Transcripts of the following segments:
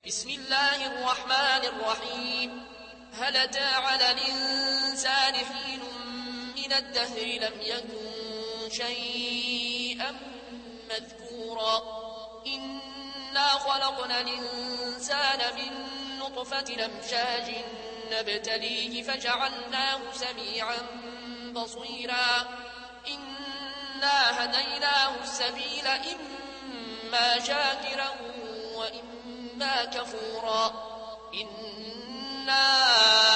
بسم الله الرحمن الرحيم. هل أتى على الإنسان حين من الدهر لم يكن شيئا مذكورا إنا خلقنا الإنسان من نطفة أمشاج نبتليه فجعلناه سميعا بصيرا إنا هديناه السبيل إما شاكرا وإما كفورا إنا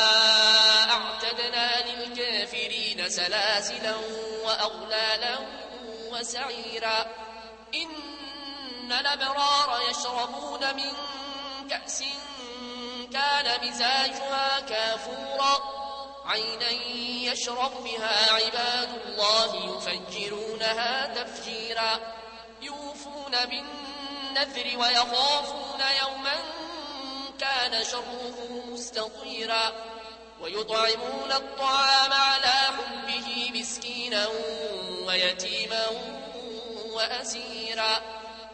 أعتدنا للكافرين سلاسلا وأغلالا وسعيرا إن الأبرار يشربون من كأس كان مزاجها كافورا عينا يشرب بها عباد الله يفجرونها تفجيرا يوفون بالنذر ويخافون يوما كان شره مستطيرا ويطعمون الطعام على حبه مسكينا ويتيما وأسيرا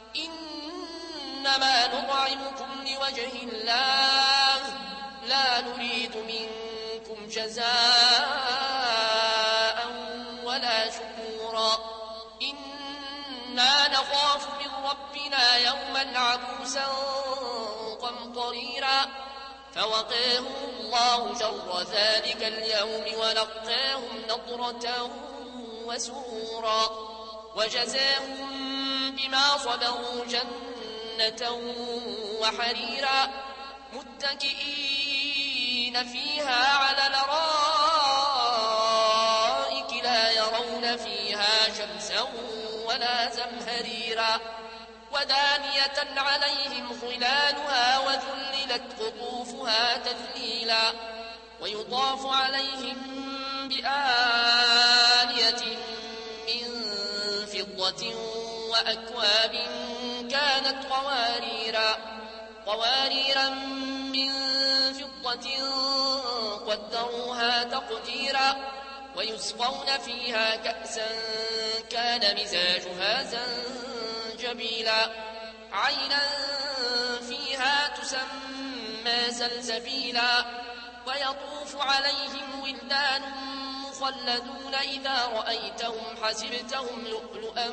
إنما نطعمكم لوجه الله لا نريد منكم جزاء ولا شكورا إنا نخاف من ربنا يوما عبوسا قمطريرا فوقاهم الله شر ذلك اليوم ولقاهم نضرة وسرورا وجزاهم بما صبروا جنة وحريرا متكئين فيها على الأرائك لا يرون فيها شمسا ولا زمهريرا ودانية عليهم ظلالها وذللت قطوفها تذليلا ويطاف عليهم بآنية من فضة وأكواب كانت قواريرا من فضة قدروها تقديرا ويسقون فيها كأسا كان مزاجها زنجبيلا عينا فيها تسمى سلسبيلا ويطوف عليهم ولدان مخلدون إذا رأيتهم حسبتهم لؤلؤا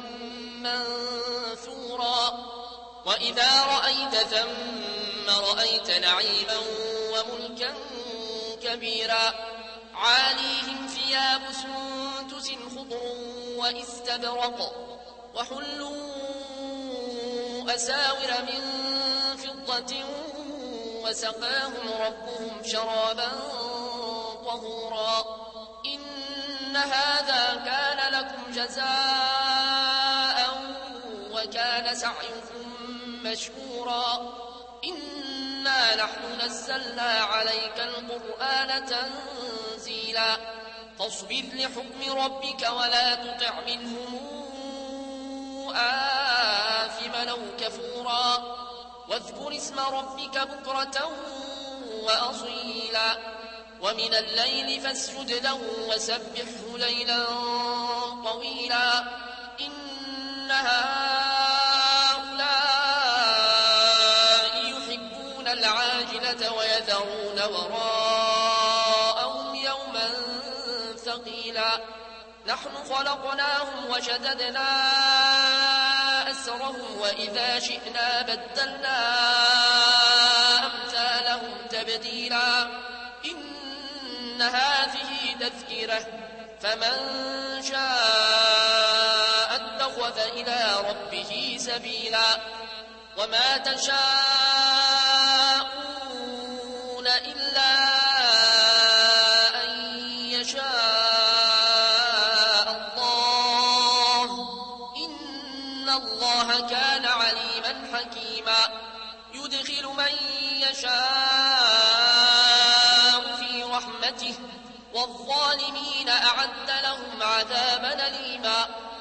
منثورا وإذا رأيت ثم رأيت نعيما وملكا كبيرا عاليهم ثياب سندس خضر واستبرق وحلوا أساور من فضة وسقاهم ربهم شرابا طهورا إن هذا كان لكم جزاء وكان سعيكم مشكورا إنا نحن نزلنا عليك القرآن تنزيلا فاصبر لحكم ربك ولا تطع منهم آثما أو كفورا واذكر اسم ربك بكرة وأصيلا ومن الليل فاسجد له وسبحه ليلا طويلا إن هؤلاء يحبون العاجلة ويذرون وراءهم يوما ثقيلا نحن خلقناهم وشددنا أسرهم وإذا شئنا بدلنا أمثالهم تبديلا إن هذه تذكرة فمن شاء اتخذ إلى ربه سبيلا وما تشاءون إلا أن يشاء الله إن الله كان عليما حكيما يدخل من يشاء في رحمته والظالمين أعد لهم عذابا أليما